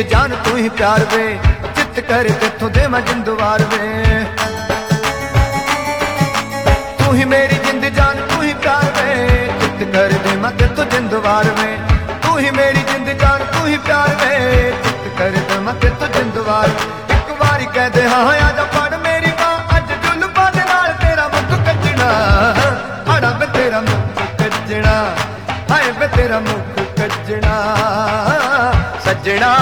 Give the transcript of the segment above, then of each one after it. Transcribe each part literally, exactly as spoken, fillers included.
जान तू ही प्यार वे, चित कर तेथों दे मैं जिंदवार वे। तू ही मेरी जिंद जान तू ही प्यार वे, चित कर दे मैं तेथों जिंदवार वे। तू ही मेरी जिंद जान तू ही प्यार वे, चित कर दे मैं तेथों जिंदवार। एक बारी कह दे हाँ आजा पढ़ मेरी मां, अज जुल्फां दे नाल तेरा मुख कजणा, आड़ा वे तेरा मुख कजणा, हाय वे तेरा मुख कजणा सजना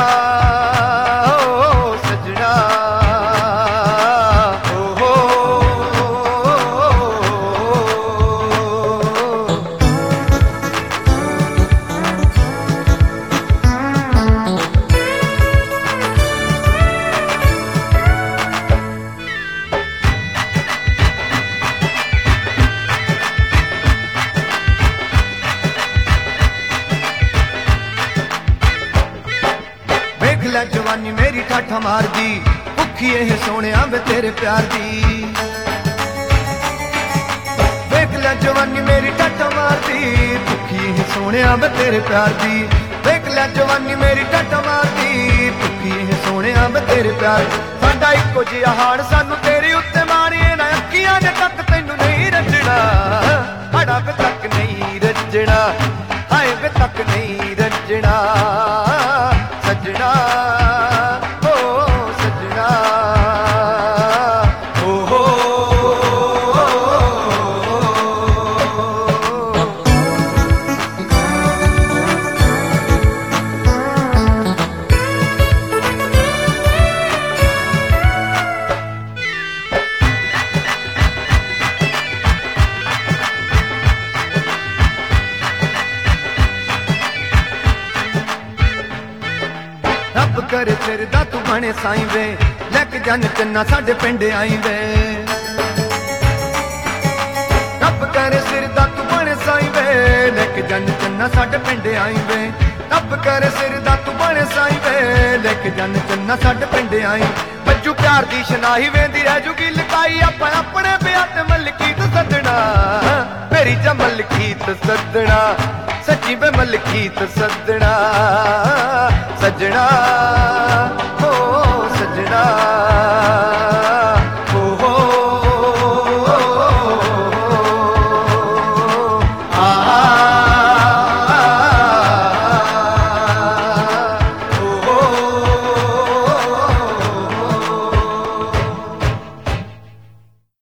ओ सजना ओ हो। ला जवानी मेरी ठाठा मार दी, भुखी ये सोनिया वे तेरे प्यार दी। देख ला जवानी मेरी ठाठा मार दी, भुखी ये सोनिया वे तेरे प्यार दी। देख ला जवानी मेरी ठाठा मार दी, भुखी ये सोनिया वे तेरे प्यार। साडा इक्को जिहा हाल सानू तेरे उत्ते मारिए ना अखियां ने तक तैनू नहीं रजना, हाड़ा वे तक नहीं रजना, हाय वे तक नहीं रजना सजना ओ सजना ओ हो। रब करे तेरे दा तू बने साईं वे, लैके जन चन्ना साडे पिंड आई वे। रब करे सिर दा तू बने साईं वे, लैके जन चन्ना साडे पिंड आई वे। रब करे सिर दा तू बने साईं वे, लैके जन चन्ना साडे पिंड आई। बज्जू प्यार दी शनाही वेंदी रह जूगी लुकाई, आपां अपने ब्याह ते मलकीत सदना, मेरी जा मलकीत सदना सच्ची वे मलकीत सदना सजना ओ सजना।